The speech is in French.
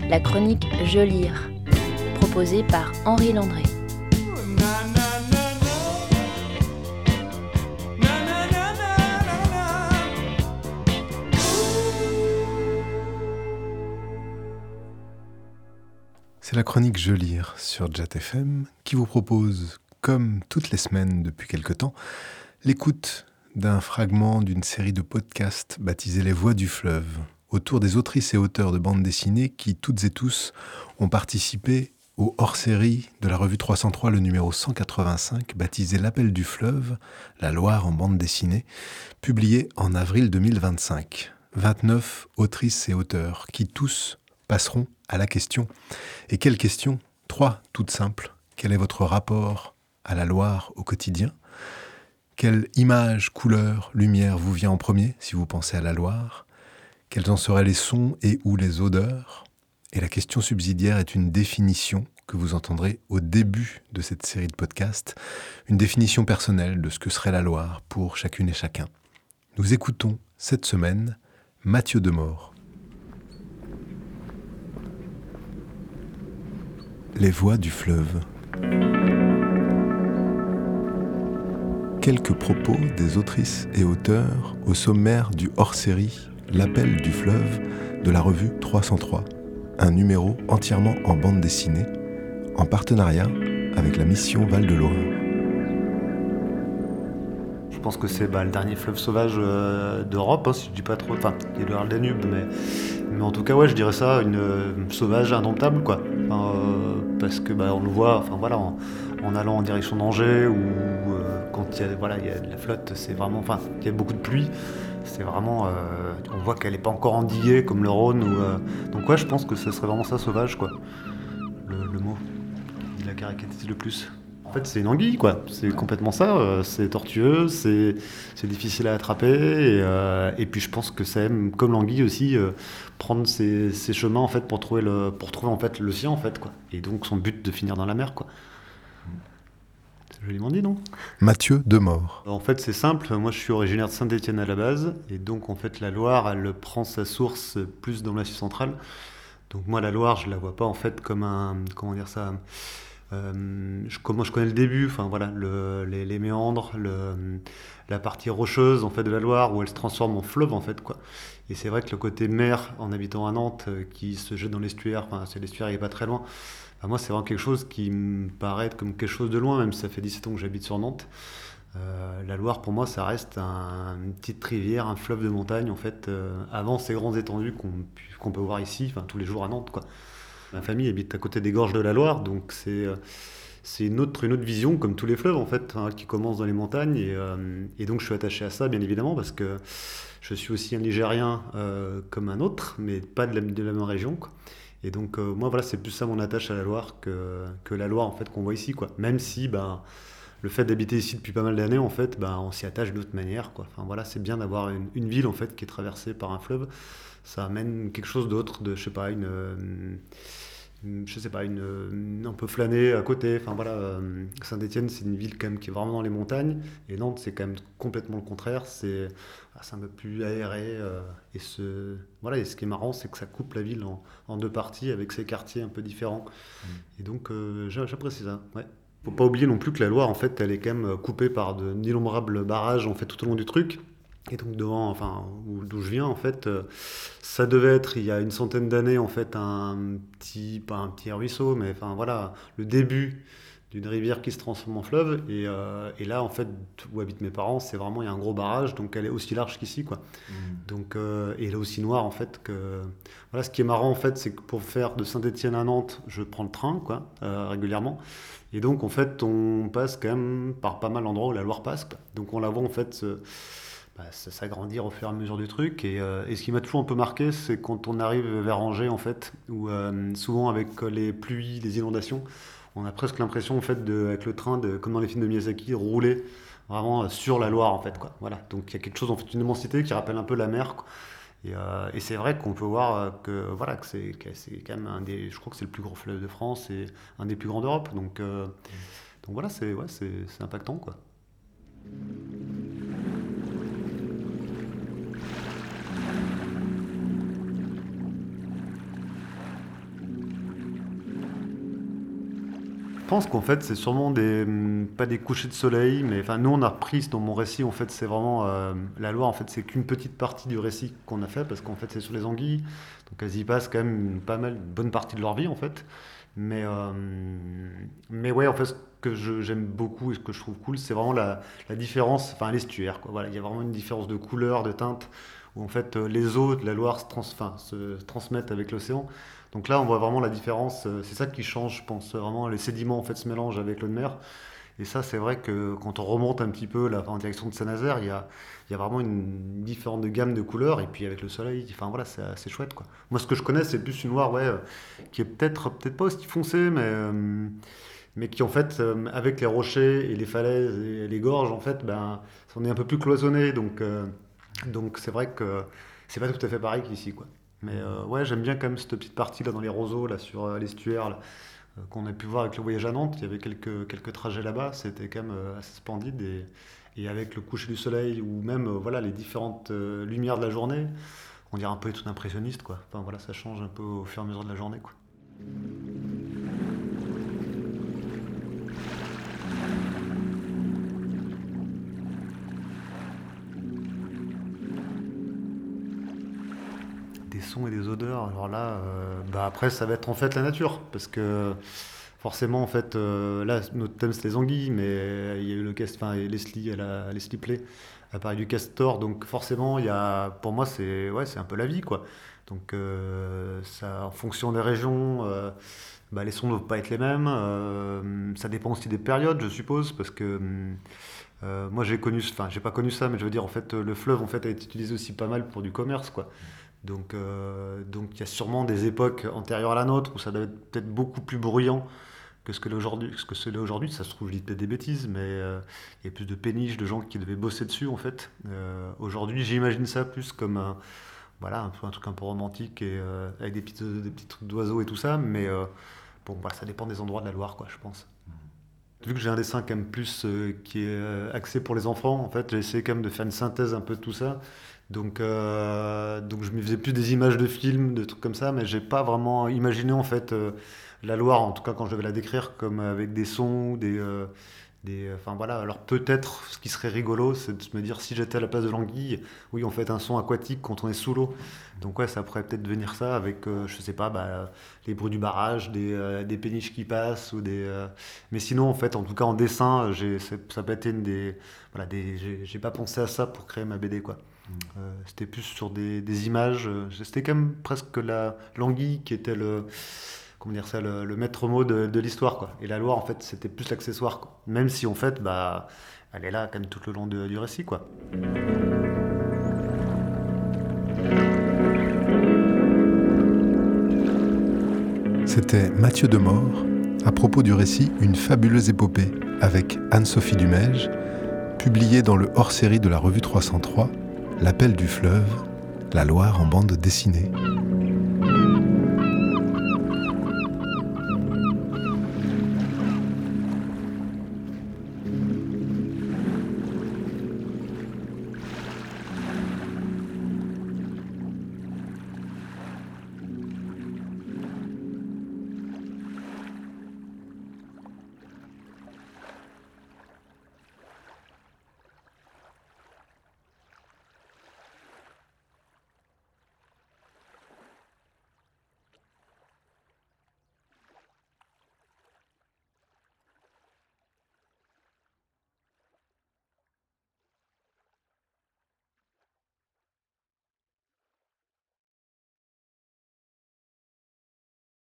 la chronique Je lire, proposée par Henri Landré. C'est la chronique Je lire sur Jat FM qui vous propose, comme toutes les semaines depuis quelque temps, l'écoute d'un fragment d'une série de podcasts baptisée Les Voix du fleuve, autour des autrices et auteurs de bande dessinée qui, toutes et tous, ont participé au hors-série de la revue 303, le numéro 185, baptisé L'Appel du fleuve, la Loire en bande dessinée, publié en avril 2025. 29 autrices et auteurs qui tous passeront à la question. Et quelle question ? 3, toutes simples. Quel est votre rapport à la Loire au quotidien ? Quelle image, couleur, lumière vous vient en premier si vous pensez à la Loire ? Quels en seraient les sons et ou les odeurs ? Et la question subsidiaire est une définition que vous entendrez au début de cette série de podcasts, une définition personnelle de ce que serait la Loire pour chacune et chacun. Nous écoutons cette semaine Mathieu Demort. Les voix du fleuve. Quelques propos des autrices et auteurs au sommaire du hors-série L'Appel du fleuve de la revue 303, un numéro entièrement en bande dessinée, en partenariat avec la mission Val-de-Loire. Je pense que c'est le dernier fleuve sauvage d'Europe, si je dis pas trop, enfin, il y a le Danube, mais en tout cas, ouais, je dirais ça, une sauvage indomptable, quoi. Parce que on le voit, en allant en direction d'Angers ou quand il y a de la flotte, c'est vraiment, il y a beaucoup de pluie, c'est vraiment, on voit qu'elle n'est pas encore endiguée comme le Rhône. Donc ouais, je pense que ce serait vraiment ça, sauvage, quoi. Le mot qui la caractérise le plus. En fait, c'est une anguille, quoi. C'est complètement ça. C'est tortueux, c'est difficile à attraper. Et puis, je pense que ça aime, comme l'anguille aussi, prendre ses chemins en fait pour trouver en fait le sien, en fait, quoi. Et donc, son but de finir dans la mer, quoi. C'est joliment dit, non ? Mathieu Demort. En fait, c'est simple. Moi, je suis originaire de Saint-Étienne à la base, et donc en fait, la Loire, elle prend sa source plus dans l'Asie centrale. Donc moi, la Loire, je la vois pas en fait comme un, comment dire ça. Je connais le début, les méandres, la partie rocheuse en fait de la Loire où elle se transforme en fleuve en fait, quoi. Et c'est vrai que le côté mer en habitant à Nantes qui se jette dans l'estuaire, c'est l'estuaire, il est pas très loin. Moi, c'est vraiment quelque chose qui me paraît comme quelque chose de loin, même si ça fait 17 ans que j'habite sur Nantes. La Loire, pour moi, ça reste une petite rivière, un fleuve de montagne en fait, avant ces grandes étendues qu'on peut voir ici, tous les jours à Nantes, quoi. Ma famille habite à côté des gorges de la Loire, donc c'est une autre vision, comme tous les fleuves en fait, qui commencent dans les montagnes. Et donc je suis attaché à ça, bien évidemment, parce que je suis aussi un Ligérien comme un autre, mais pas de la même région, quoi. Et donc moi, c'est plus ça mon attache à la Loire que la Loire en fait qu'on voit ici, quoi. Même si le fait d'habiter ici depuis pas mal d'années, en fait, on s'y attache d'autre manière, quoi. C'est bien d'avoir une ville en fait qui est traversée par un fleuve. Ça amène quelque chose d'autre, de un peu flâner à côté. Saint-Étienne, c'est une ville quand même qui est vraiment dans les montagnes, et Nantes, c'est quand même complètement le contraire. C'est un peu plus aéré, et ce qui est marrant, c'est que ça coupe la ville en deux parties avec ses quartiers un peu différents. Et donc j'apprécie ça. Ouais. Faut pas oublier non plus que la Loire, en fait, elle est quand même coupée par d'innombrables barrages en fait tout au long du truc. Et donc d'où je viens, en fait, ça devait être il y a une centaine d'années en fait pas un petit ruisseau, mais le début d'une rivière qui se transforme en fleuve. Et là, en fait, où habitent mes parents, c'est vraiment, il y a un gros barrage, donc elle est aussi large qu'ici, quoi. Donc et elle est aussi noire en fait que. Voilà, ce qui est marrant en fait, c'est que pour faire de Saint-Étienne à Nantes, je prends le train, quoi, régulièrement. Et donc en fait, on passe quand même par pas mal d'endroits où la Loire passe, quoi. Donc on la voit en fait s'agrandir au fur et à mesure du truc. Et ce qui m'a toujours un peu marqué, c'est quand on arrive vers Angers, en fait, où souvent avec les pluies, les inondations, on a presque l'impression, en fait, avec le train, comme dans les films de Miyazaki, rouler vraiment sur la Loire, en fait, quoi. Voilà. Donc il y a quelque chose, en fait, une immensité qui rappelle un peu la mer, quoi. Et c'est vrai qu'on peut voir que c'est quand même je crois que c'est le plus gros fleuve de France et un des plus grands d'Europe. Donc voilà, c'est impactant, quoi. pense qu'en fait, c'est sûrement pas des couchers de soleil, mais enfin, nous, on a repris dans mon récit, en fait, c'est vraiment la Loire, en fait, c'est qu'une petite partie du récit qu'on a fait, parce qu'en fait, c'est sur les anguilles, donc elles y passent quand même une bonne partie de leur vie, en fait. Mais ouais, en fait, ce que j'aime beaucoup et ce que je trouve cool, c'est vraiment la différence, enfin, l'estuaire, quoi. Voilà, il y a vraiment une différence de couleur, de teinte, où en fait, les eaux de la Loire se transmettent avec l'océan. Donc là, on voit vraiment la différence. C'est ça qui change, je pense. Vraiment, les sédiments en fait se mélangent avec l'eau de mer. Et ça, c'est vrai que quand on remonte un petit peu là, en direction de Saint-Nazaire, il y a vraiment une différente gamme de couleurs. Et puis avec le soleil, enfin voilà, c'est assez chouette, quoi. Moi, ce que je connais, c'est plus une Loire, ouais, qui est peut-être pas aussi foncée, mais qui en fait, avec les rochers et les falaises et les gorges, en fait, ben, on est un peu plus cloisonné. Donc c'est vrai que c'est pas tout à fait pareil qu'ici, quoi. Mais ouais, j'aime bien quand même cette petite partie là dans les roseaux, là sur l'estuaire, là, qu'on a pu voir avec le voyage à Nantes. Il y avait quelques trajets là-bas, c'était quand même assez splendide. Et avec le coucher du soleil ou même voilà, les différentes lumières de la journée, on dirait un peu tout impressionniste, quoi. Enfin voilà, ça change un peu au fur et à mesure de la journée, quoi. Des sons et des odeurs. Alors là, bah après, ça va être en fait la nature, parce que forcément, en fait, là, notre thème c'est les anguilles, mais il y a eu enfin, Leslie, Leslie Play a parlé du castor, donc forcément, pour moi, c'est un peu la vie, quoi. Donc, ça, en fonction des régions, bah, les sons ne doivent pas être les mêmes. Ça dépend aussi des périodes, je suppose, parce que moi, j'ai pas connu ça, mais je veux dire, en fait, le fleuve, en fait, a été utilisé aussi pas mal pour du commerce, quoi. Donc il y a sûrement des époques antérieures à la nôtre où ça doit être peut-être beaucoup plus bruyant que ce que c'est là aujourd'hui. Ça se trouve, je dis peut-être des bêtises, mais il y a plus de péniches, de gens qui devaient bosser dessus, en fait. Aujourd'hui, j'imagine ça plus comme voilà, un truc un peu romantique et avec des petits trucs d'oiseaux et tout ça, mais bon, bah, ça dépend des endroits de la Loire, quoi, je pense. Vu que j'ai un dessin quand même plus qui est axé pour les enfants, en fait, j'ai essayé quand même de faire une synthèse un peu de tout ça. Donc je me faisais plus des images de films, de trucs comme ça, mais j'ai pas vraiment imaginé en fait la Loire, en tout cas quand je devais la décrire, comme avec des sons, enfin voilà. Alors peut-être ce qui serait rigolo, c'est de se me dire si j'étais à la place de l'anguille, oui on fait un son aquatique quand on est sous l'eau. Donc ouais, ça pourrait peut-être devenir ça avec, je sais pas, bah, les bruits du barrage, des péniches qui passent mais sinon en fait, en tout cas en dessin, ça peut être voilà, j'ai pas pensé à ça pour créer ma BD, quoi. C'était plus sur des images. C'était quand même presque l'anguille qui était comment dire ça, le maître mot de l'histoire, quoi. Et la Loire, en fait, c'était plus l'accessoire, quoi. Même si, en fait, bah, elle est là quand même tout le long du récit, quoi. C'était Mathieu Demort à propos du récit Une fabuleuse épopée avec Anne-Sophie Dumège, publié dans le hors-série de la revue 303, L'appel du fleuve, la Loire en bande dessinée.